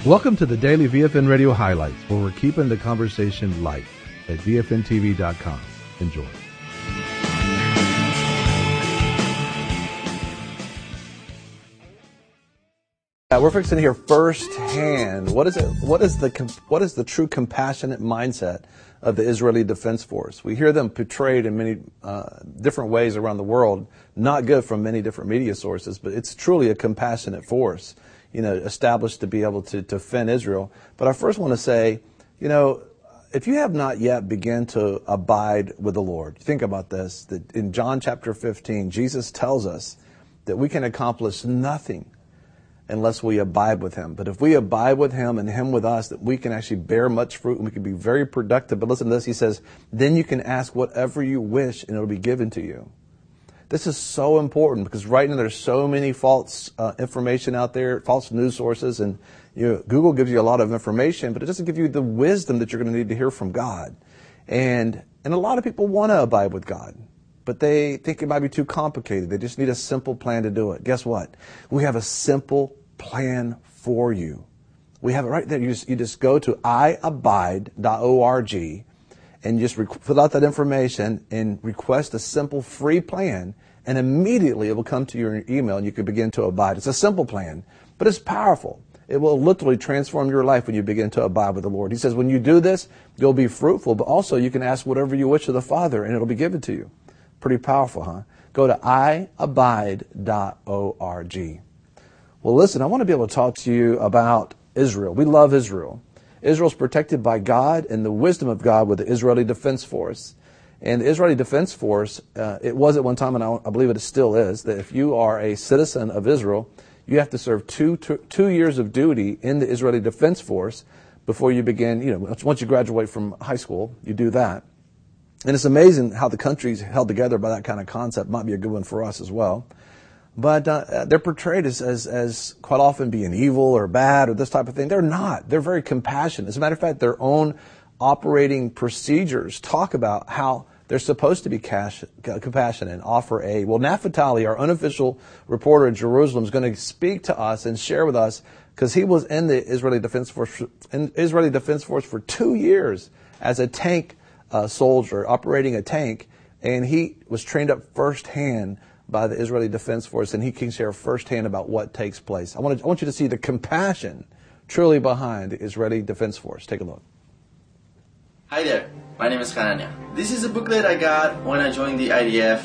Welcome to the Daily VFN Radio Highlights, where we're keeping the conversation light at VFNTV.com. Enjoy. We're fixing to hear firsthand what is the true compassionate mindset of the Israeli Defense Force. We hear them portrayed in many different ways around the world, not good from many different media sources, but it's truly a compassionate force, established to be able to defend Israel. But I first want to say, if you have not yet begun to abide with the Lord, think about this, that in John chapter 15, Jesus tells us that we can accomplish nothing unless we abide with Him. But if we abide with Him and Him with us, that we can actually bear much fruit and we can be very productive. But listen to this, He says, then you can ask whatever you wish and it'll be given to you. This is so important because right now there's so many false information out there, false news sources, and Google gives you a lot of information, but it doesn't give you the wisdom that you're going to need to hear from God. And a lot of people want to abide with God, but they think it might be too complicated. They just need a simple plan to do it. Guess what? We have a simple plan for you. We have it right there. You just go to iabide.org and just fill out that information and request a simple free plan, and immediately it will come to your email and you can begin to abide. It's a simple plan, but it's powerful. It will literally transform your life when you begin to abide with the Lord. He says when you do this, you'll be fruitful, but also you can ask whatever you wish of the Father and it'll be given to you. Pretty powerful, huh? Go to iabide.org. Well, listen, I want to be able to talk to you about Israel. We love Israel. Israel's protected by God and the wisdom of God with the Israeli Defense Force. And the Israeli Defense Force, it was at one time, and I believe it still is, that if you are a citizen of Israel, you have to serve two years of duty in the Israeli Defense Force before you begin, once you graduate from high school, you do that. And it's amazing how the country's held together by that kind of concept. Might be a good one for us as well. But they're portrayed as quite often being evil or bad or this type of thing. They're not. They're very compassionate. As a matter of fact, their own operating procedures talk about how they're supposed to be compassionate and offer aid. Well, Naftali, our unofficial reporter in Jerusalem, is going to speak to us and share with us, because he was in the Israeli Defense Force for 2 years as a tank soldier operating a tank, and he was trained up firsthand by the Israeli Defense Force, and he can share firsthand about what takes place. I want you to see the compassion truly behind the Israeli Defense Force. Take a look. Hi there, my name is Hanania. This is a booklet I got when I joined the IDF.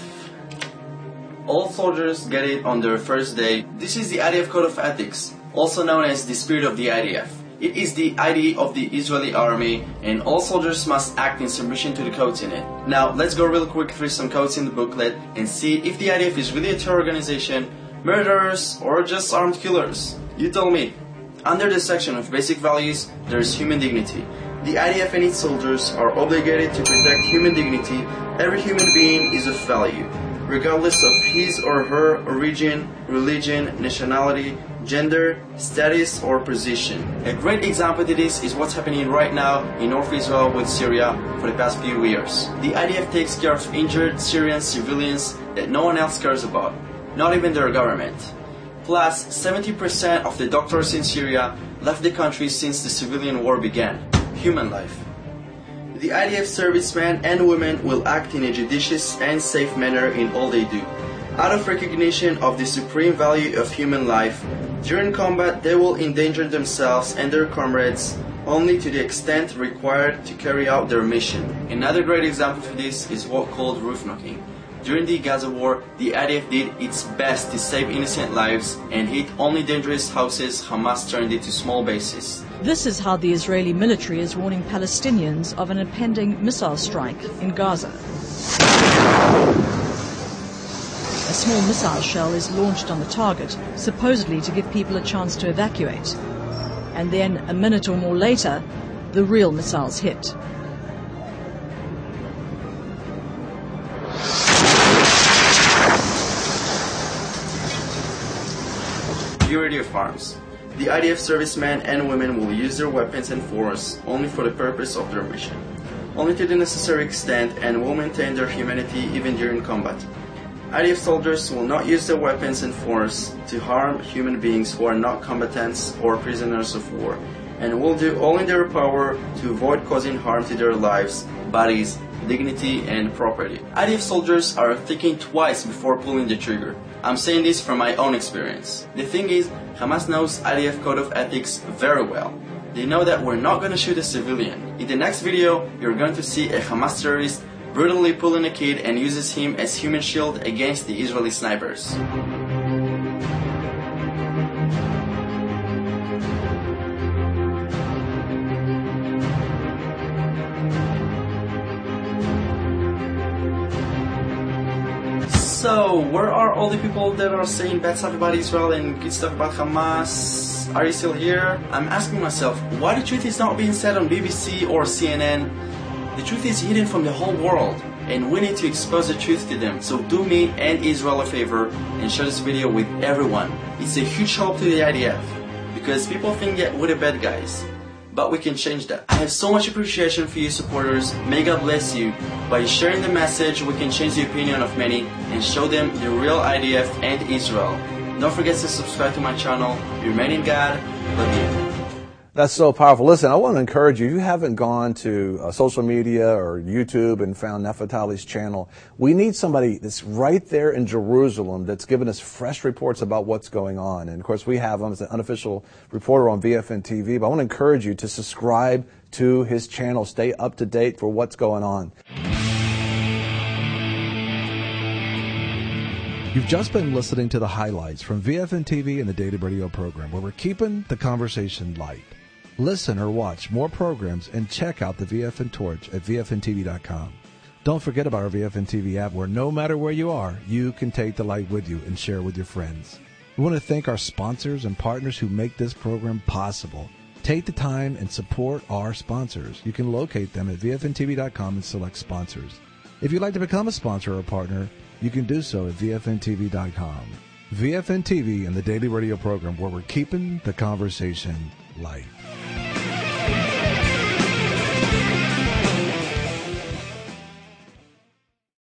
All soldiers get it on their first day. This is the IDF Code of Ethics, also known as the Spirit of the IDF. It is the ID of the Israeli army, and all soldiers must act in submission to the codes in it. Now, let's go real quick through some codes in the booklet and see if the IDF is really a terror organization, murderers, or just armed killers. You tell me. Under the section of basic values, there is human dignity. The IDF and its soldiers are obligated to protect human dignity. Every human being is of value, regardless of his or her origin, religion, nationality, gender, status, or position. A great example to this is what's happening right now in North Israel with Syria for the past few years. The IDF takes care of injured Syrian civilians that no one else cares about, not even their government. Plus, 70% of the doctors in Syria left the country since the civilian war began. Human life. The IDF servicemen and women will act in a judicious and safe manner in all they do. Out of recognition of the supreme value of human life, during combat they will endanger themselves and their comrades only to the extent required to carry out their mission. Another great example for this is what called roof knocking. During the Gaza war, the IDF did its best to save innocent lives and hit only dangerous houses Hamas turned into small bases. This is how the Israeli military is warning Palestinians of an impending missile strike in Gaza. A small missile shell is launched on the target, supposedly to give people a chance to evacuate. And then, a minute or more later, the real missiles hit. Purity of arms. The IDF servicemen and women will use their weapons and force only for the purpose of their mission, only to the necessary extent, and will maintain their humanity even during combat. IDF soldiers will not use their weapons and force to harm human beings who are not combatants or prisoners of war, and will do all in their power to avoid causing harm to their lives, bodies, dignity, and property. IDF soldiers are thinking twice before pulling the trigger. I'm saying this from my own experience. The thing is, Hamas knows IDF code of ethics very well. They know that we're not going to shoot a civilian. In the next video, you're going to see a Hamas terrorist brutally pulling a kid and uses him as human shield against the Israeli snipers. So, where are all the people that are saying bad stuff about Israel and good stuff about Hamas? Are you still here? I'm asking myself, why the truth is not being said on BBC or CNN? The truth is hidden from the whole world, and we need to expose the truth to them. So do me and Israel a favor and share this video with everyone. It's a huge help to the IDF, because people think that we're the bad guys. But we can change that. I have so much appreciation for you supporters. May God bless you. By sharing the message, we can change the opinion of many and show them the real IDF and Israel. Don't forget to subscribe to my channel. Remain in God. Love you. That's so powerful. Listen, I want to encourage you, if you haven't gone to social media or YouTube and found Nefertali's channel, we need somebody that's right there in Jerusalem that's giving us fresh reports about what's going on. And of course, we have him as an unofficial reporter on VFN TV, but I want to encourage you to subscribe to his channel. Stay up to date for what's going on. You've just been listening to the highlights from VFN TV and the Daily Radio program, where we're keeping the conversation light. Listen or watch more programs and check out the VFN Torch at VFNTV.com. Don't forget about our VFN TV app, where no matter where you are, you can take the light with you and share with your friends. We want to thank our sponsors and partners who make this program possible. Take the time and support our sponsors. You can locate them at VFNTV.com and select sponsors. If you'd like to become a sponsor or a partner, you can do so at VFNTV.com. VFN TV and the Daily Radio program, where we're keeping the conversation light.